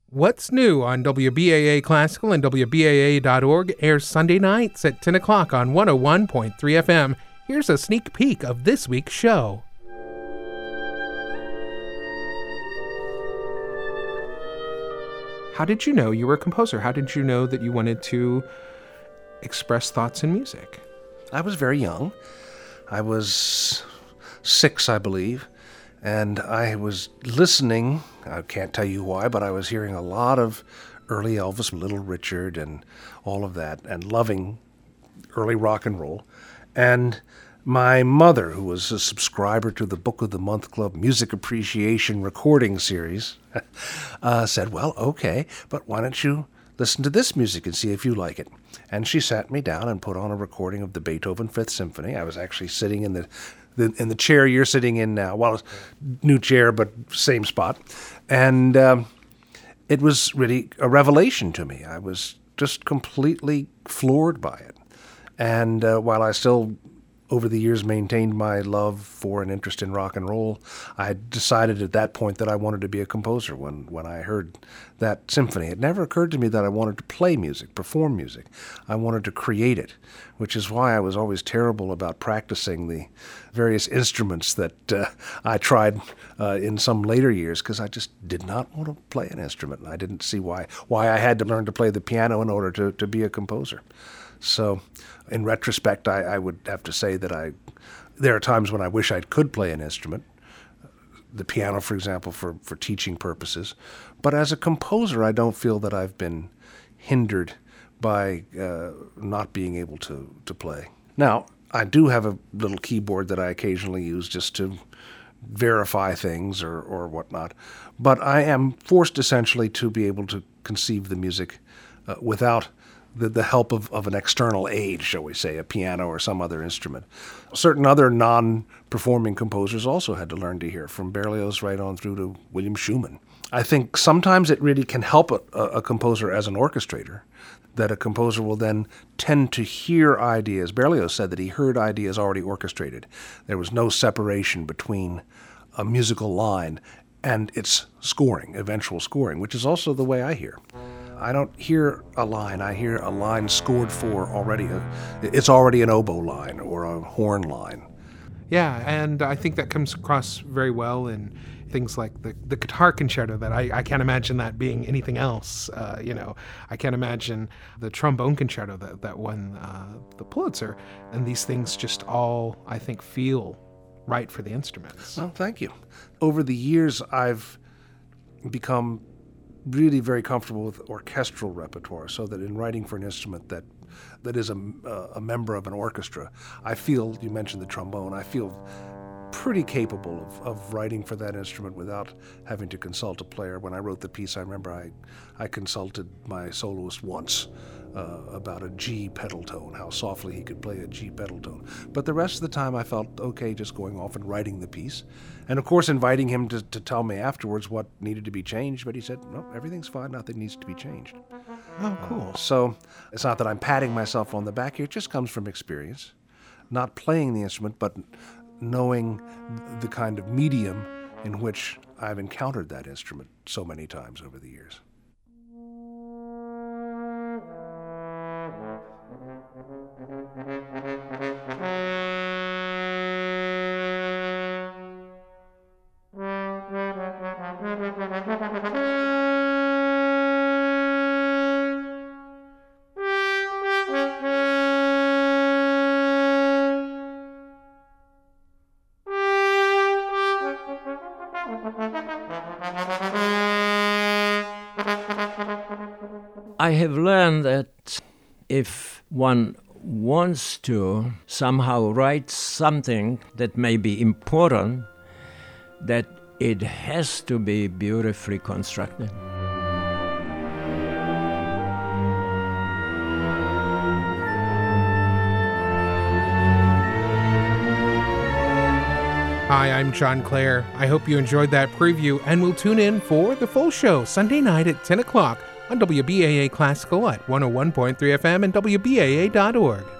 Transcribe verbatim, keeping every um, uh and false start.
What's New on W B A A Classical and W B A A dot org airs Sunday nights at ten o'clock on one oh one point three F M. Here's a sneak peek of this week's show. How did you know you were a composer? How did you know that you wanted to express thoughts in music? I was very young. I was six, I believe. And I was listening, I can't tell you why, but I was hearing a lot of early Elvis, Little Richard, and all of that, and loving early rock and roll. And my mother, who was a subscriber to the Book of the Month Club Music Appreciation Recording Series, uh, said, well, okay, but why don't you listen to this music and see if you like it? And she sat me down and put on a recording of the Beethoven Fifth Symphony. I was actually sitting in the The, in the chair you're sitting in now. Well, new chair, but same spot. And um, it was really a revelation to me. I was just completely floored by it. And uh, while I still, over the years, maintained my love for and interest in rock and roll, I decided at that point that I wanted to be a composer when, when I heard that symphony. It never occurred to me that I wanted to play music, perform music. I wanted to create it, which is why I was always terrible about practicing the various instruments that uh, I tried uh, in some later years, because I just did not want to play an instrument. And I didn't see why why I had to learn to play the piano in order to, to be a composer. So in retrospect, I, I would have to say that I there are times when I wish I could play an instrument, the piano, for example, for, for teaching purposes. But as a composer, I don't feel that I've been hindered by uh, not being able to, to play. Now, I do have a little keyboard that I occasionally use just to verify things or, or whatnot, but I am forced essentially to be able to conceive the music uh, without the, the help of, of an external aid, shall we say, a piano or some other instrument. Certain other non-performing composers also had to learn to hear, from Berlioz right on through to William Schumann. I think sometimes it really can help a, a composer as an orchestrator, that a composer will then tend to hear ideas. Berlioz said that he heard ideas already orchestrated. There was no separation between a musical line and its scoring, eventual scoring, which is also the way I hear. I don't hear a line. I hear a line scored for already. It's already an oboe line or a horn line. Yeah, and I think that comes across very well in things like the, the guitar concerto, that I, I can't imagine that being anything else. Uh, you know, I can't imagine the trombone concerto that, that won uh, the Pulitzer. And these things just all, I think, feel right for the instruments. Well, thank you. Over the years, I've become really very comfortable with orchestral repertoire, so that in writing for an instrument that that is a, a member of an orchestra, I feel, you mentioned the trombone, I feel pretty capable of, of writing for that instrument without having to consult a player. When I wrote the piece, I remember I, I consulted my soloist once uh, about a G pedal tone, how softly he could play a G pedal tone. But the rest of the time I felt okay just going off and writing the piece. And of course inviting him to, to tell me afterwards what needed to be changed, but he said, no, everything's fine, nothing needs to be changed. Oh, cool. Uh, so it's not that I'm patting myself on the back here, it just comes from experience. Not playing the instrument, but knowing the kind of medium in which I've encountered that instrument so many times over the years. I have learned that if one wants to somehow write something that may be important, that it has to be beautifully constructed. Hi, I'm John Clare. I hope you enjoyed that preview, and will tune in for the full show Sunday night at ten o'clock on W B A A Classical at one oh one point three F M and W B A A dot org.